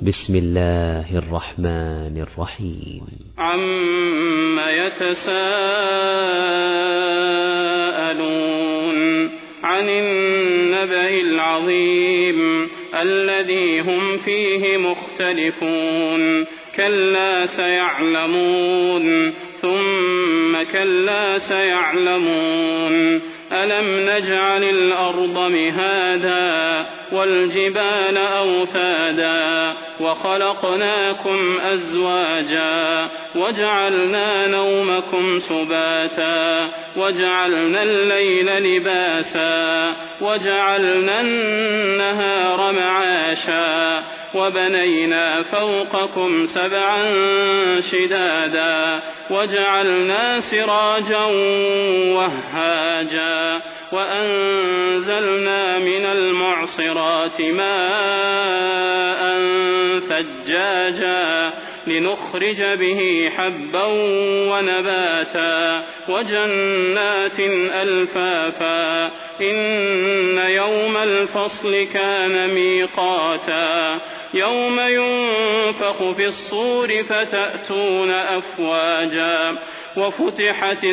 بسم الله الرحمن الرحيم. عم يتساءلون عن النبأ العظيم الذي هم فيه مختلفون كلا سيعلمون ثم كلا سيعلمون ألم نجعل الأرض مهادا والجبال أوتادا وخلقناكم أزواجا وجعلنا نومكم سباتا وجعلنا الليل لباسا وجعلنا النهار معاشا وبنينا فوقكم سبعا شدادا وجعلنا سراجا وهاجا وأنزلنا من المعصرات ماء ثجاجا لنخرج به حبا ونباتا وجنات ألفافا إن يوم الفصل كان ميقاتا يوم ينفخ في الصور فتأتون أفواجا وفتحت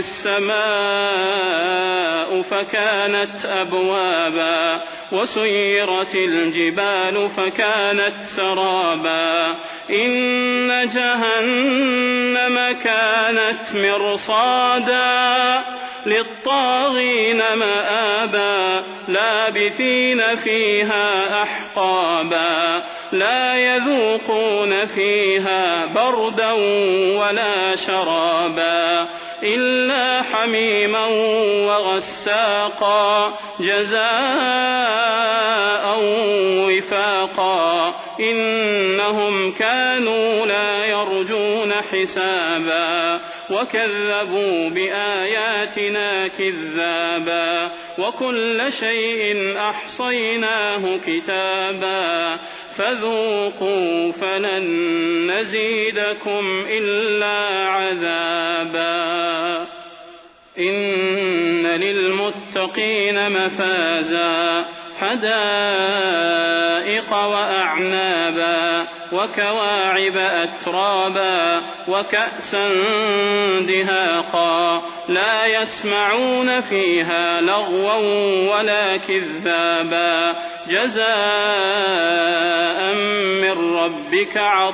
السماء فكانت أبوابا وسيرت الجبال فكانت سرابا إن جهنم كانت مرصادا للطاغين مآبا لابثين فيها أحقابا لا يذوقون فيها بردا ولا شرابا إلا حميما وغساقا جزاء وفاقا إنهم كانوا لا يرجون حسابا وكذبوا بآياتنا كذابا وكل شيء أحصيناه كتابا فذوقوا فلن نزيدكم إلا عذابا إن للمتقين مفازا حدائق وأعنابا وكواعب أترابا وكأسا دهاقا لا يسمعون فيها لغوا ولا كذابا جزاء من ربك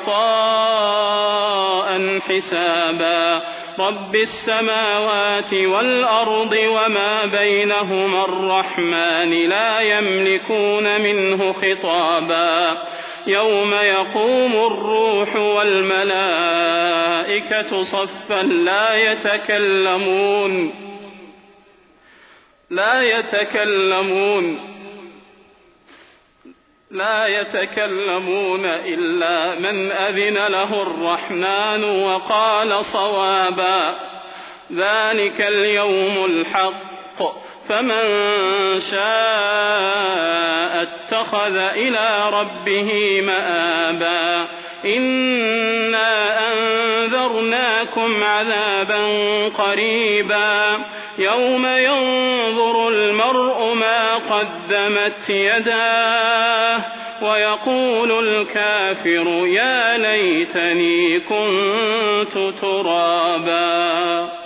عطاء حسابا رب السماوات والأرض وما بينهما الرحمن لا يملكون منه خطابا يوم يقوم الروح والملائكة صفا لا يتكلمون إلا من أذن له الرحمن وقال صوابا ذلك اليوم الحق فمن شاء اتخذ إلى ربه مآبا إنا أنذرناكم عذابا قريبا يوم ينظر المرء ما قدمت يداه ويقول الكافر يا ليتني كنت ترابا.